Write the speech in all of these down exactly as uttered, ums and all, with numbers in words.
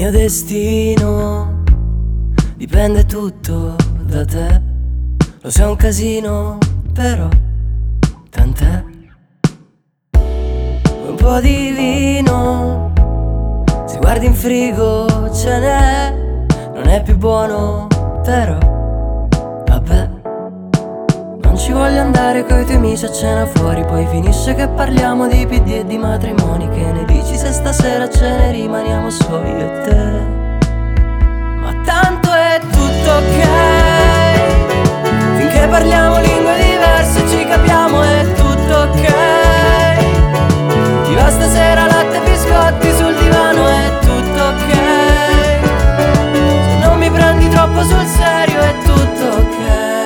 mio destino dipende tutto da te. Lo so è un casino, però tant'è. Un po' di vino, se guardi in frigo ce n'è. Non è più buono, però vabbè. Non ci voglio andare coi tuoi amici a cena fuori, poi finisce che parliamo di P D e di matrimoni. Che ne dici se stasera ce ne rimaniamo soli io e te? Ma tanto è tutto ok, finché parliamo lingue diverse e ci capiamo è tutto ok. Ti va stasera latte e biscotti sul divano è tutto ok. Se non mi prendi troppo sul serio è tutto ok.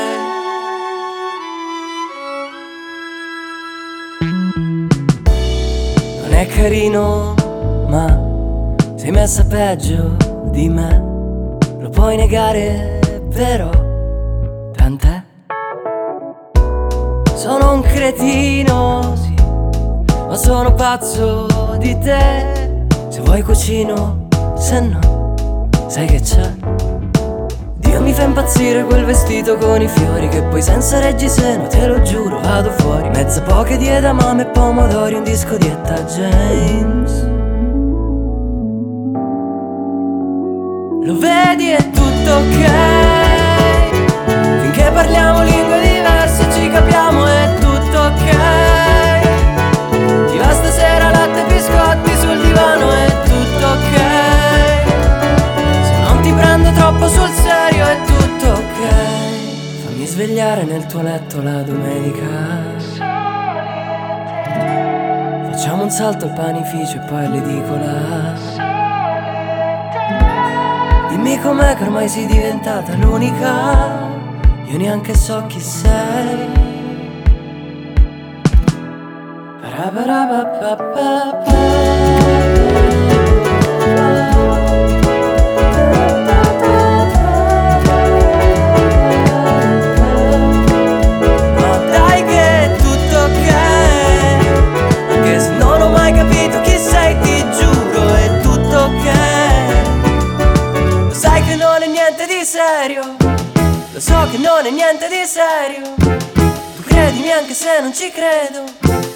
Non è carino, ma sei messa peggio di me. Lo puoi negare, però tant'è. Sono un cretino, sì, ma sono pazzo di te. Se vuoi cucino, se no, sai che c'è. Dio mi fa impazzire quel vestito con i fiori, che poi senza reggiseno, te lo giuro, vado fuori. Mezza poche di edamame e pomodori, un disco di Etta James. Lo vedi è tutto ok, finché parliamo lingue diverse e ci capiamo è tutto ok. Ti va stasera latte e biscotti sul divano è tutto ok. Se non ti prendo troppo sul serio è tutto ok. Fammi svegliare nel tuo letto la domenica. Facciamo un salto al panificio e poi all'edicola. Dimmi com'è che ormai sei diventata l'unica. Io neanche so chi sei. Ma dai che è tutto ok, anche se non ho mai capito chi sei, ti giuro è tutto ok. Sai che non è niente di serio, lo so che non è niente di serio. Tu credimi anche se non ci credo.